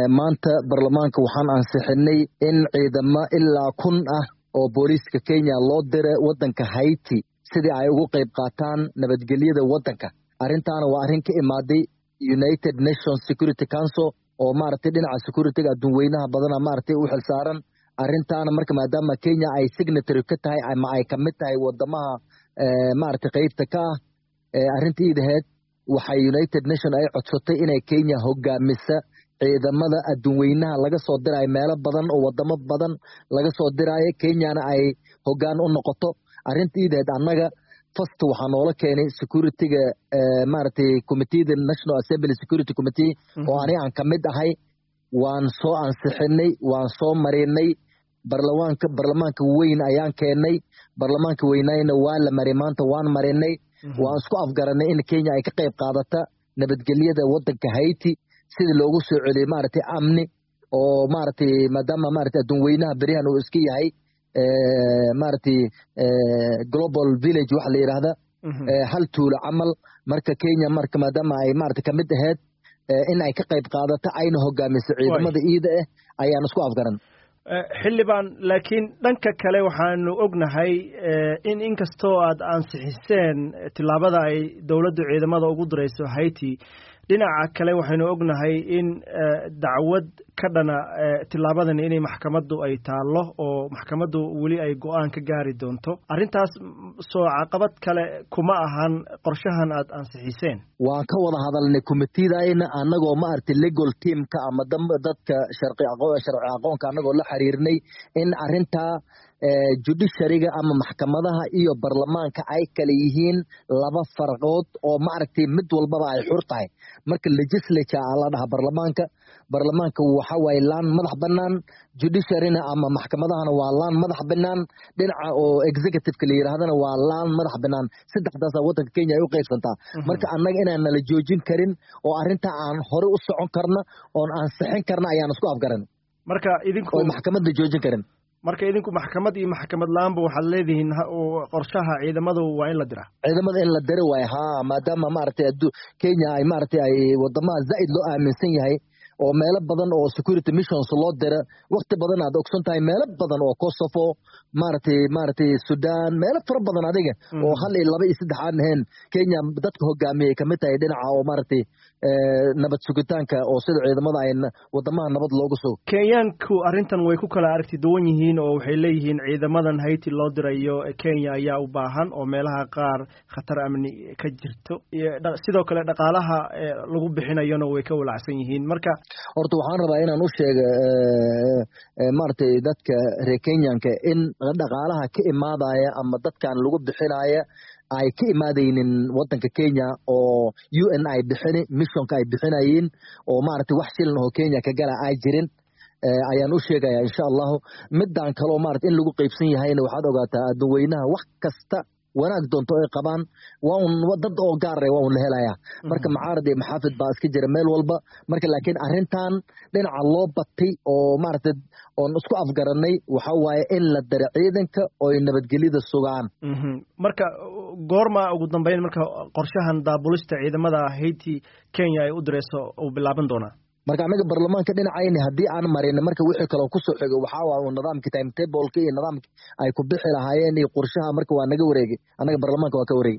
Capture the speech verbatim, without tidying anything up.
maanta baarlamaanka waxaan ansixinay in ciidamo ilaa kun ah oo booliiska Kenya loo diray wadanka Haiti sidii ay ugu qayb qaataan nabadgelyada wadanka. Arrintaana waa arrin ka imaaday United Nations Security Council oo maartay dhinaca security-ga adduunweynaha badana maartay u xilsaaran. Arrintaana marka maadaama Kenya ay signatory ka tahay ama ay ka mid tahay wadamaha maartay qaybta ka ah arrintii ideed waxay United Nations ay codsatay inay Kenya hogaamisa ciidamada adduunweynaha laga soo diray meelo badan oo wadamo badan laga soo diray Kenyana ay hogaan u noqoto. Arrintii ideed annaga first waxaan noola keenay security-ga maartay committee the National Assembly Security Committee oo aniga aan ka mid ahay waan soo ansixinay waan soo marinay baarlamaanka baarlamaanka weyn ayaan keenay baarlamaanka weynayna waa la maray maanta waan marinay waan isku afgaranay in Kenya ay ka qayb qaadata nabadgelyada wadanka Haiti sidii loogu soo celiyay maartay amni oo maartay maadaama maartay adduunweynaha barihan uu iska yahay ee maartay global village wax la yiraahdo hal tuulo amal marka Kenya marka maadaama ay maartay ka mid ahayd in ay ka qayb qaadato ayna hogaamiso ciidamada iida ah ayaan isku afgaran xildhibaan laakiin dhanka kale waxaanu ognahay in inkastoo aad ansixiseen tilaabada ay dawladdu ciidamada ugu dirayso Haiti dhinaca kale waxaanu ognahay in dacwad ka dhana tilaabadan inay maxkamaddu ay taalo oo maxkamaddu wali ay go'aan ka gaari doonto arrintaas soo caqabad kale kuma ahan qorshahan aad ansixiseen waan ka wada hadalnay committee-daayna anagoo ma arti legal team-ka ama dadka sharci aqoon sharci aqoonka anagoo la xiriirnay in arrinta judiciary-ga ama maxkamadaha iyo baarlamaanka ay kala yihiin laba farqood oo ma aragtay mid walbaba ay xur tahay marka legislature la dhaha baarlamaanka baarlamaanka waxa way laan madax banaan judiciary-na ama maxkamadahana waa laan madax banaan dhinaca oo executive-ka la yiraahdana waa laan madax banaan saddexdaas wadanka Kenya ay u qaybsantaa marka annaga inaan la joojin karin oo arrinta aan hore u socon karna oo aan saxin karna ayaan isku afgaran marka idinku oo maxkamadda joojin karin marka idinku maxkamad iyo maxkamad laanba waxaad leedihiin qorshaha ciidamadu waa in la diraa ciidamada in la diro way ha maadaama maartay Kenya ay maartay ay wadamaha zaid loo aaminsan yahay oo meelo badan oo security missions loo dira waqti badan aad ogson tahay meelo badan oo Kosovo maartay maartay Sudan meelo fara badan adiga oo hal iyo laba iyo saddex aan ahayn Kenya dadka hogaamiyay kamid tahay dhinaca oo maartay nabad sugitaanka oo sida ciidamada ay wadamaha nabad loogu soo Kenyanku arrintan way ku kala aragti duwan yihiin oo waxay leeyihiin ciidamadan Haiti loo dirayo Kenya ayaa u baahan oo meelaha qaar khatar amni ka jirto sidoo kale dhaqaalaha lagu bixinayona way ka walacsan yihiin marka horta waxaan rabaa inaan u sheego maartay dadka reer Kenyanka in dhaqaalaha ka imaadaya ama dadkan lagu bixinaya ay ka imaadaynin wadanka Kenya oo U N ay bixin missionka ay bixinayeen oo maartay wax shilin oo Kenya ka gala ay jirin ayaan u sheegayaa insha Allah midaan kale oo maartay in lagu qaybsan yahayna waxaad ogaataa adduunweynaha wax kasta wanaag doonto ay qabaan waa un dad oo gaar ah waa un la helayaa marka macaarad iyo maxaafid baa iska jira meel walba marka laakiin arrintan dhinaca loo batay oo maartay oo isku afgaranay waxa waaye in la daro ciidanka oo nabadgelyada sugaan marka goorma ugu dambeyn marka qorshahan daabulista ciidamada Haiti Kenya ay u direyso oo bilaaban doona marka anaga baarlamaanka dhinacayna hadii aan marin marka wixii kale ku soo xigo waxa waa nidaamka timetable-ka iyo nidaamka ay ku bixi lahaayeen iyo qorshaha marka waa naga wareegay anaga baarlamaanka waa ka wareegay